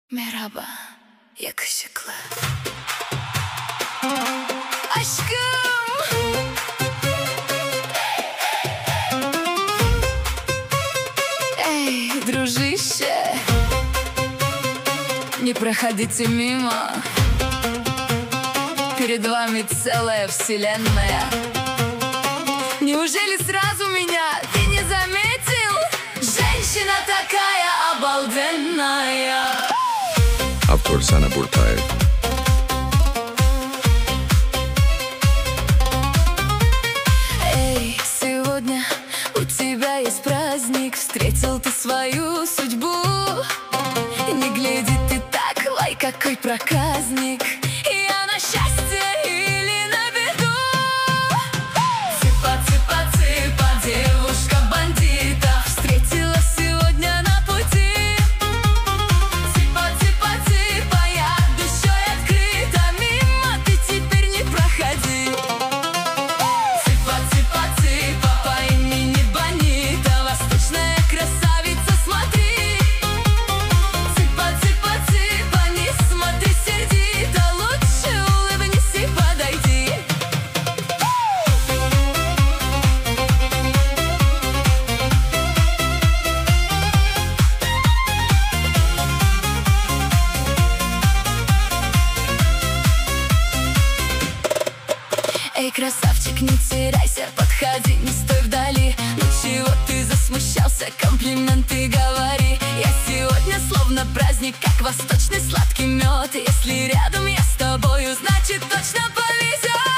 Merhaba, yakışıklı aşkım. Эй, дружище, не проходите мимо. Перед вами целая вселенная. Неужели сразу меня ты не заметил? Женщина такая обалденная. Автор Sana Burtaev. Эй, сегодня у тебя есть праздник. Встретил ты свою судьбу. Не гляди ты так, лай, какой проказник. Я на счастье или на беду? Цыпа, цыпа, цыпа, девушка бандита встретила сегодня на пути. Цыпа, цыпа, цыпа, я душой открыта, мимо ты теперь не проходи. Цыпа, цыпа, цыпа, по имени Бонита, восточная красавица, смотри. Цыпа, цыпа, цыпа, не смотри сердито, лучше улыбнись и подойди. Эй, красавчик, не теряйся, подходи, не стой вдали. Ну чего ты засмущался, комплименты говори. Я сегодня словно праздник, как восточный сладкий мед. Если рядом я с тобою, значит точно повезет.